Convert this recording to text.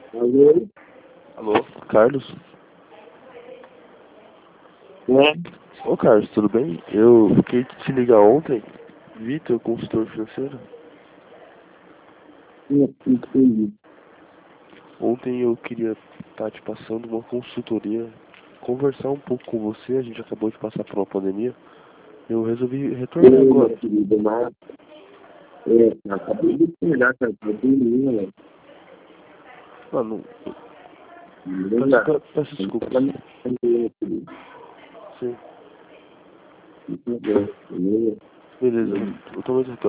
Alô? Alô, Carlos? É? Ô Carlos, tudo bem? Eu fiquei de te ligar ontem, Vitor, consultor financeiro. Entendi. Ontem eu queria estar te passando uma consultoria, conversar um pouco com você, a gente acabou de passar por uma pandemia. Eu resolvi retornar Meu agora. querido, mas acabei de pegar, cara, tá dormindo, né? Ah, não, Beleza? peço Tem que desculpas. trabalhar com meu querido. Sim, Beleza? beleza, eu tô mais retorno.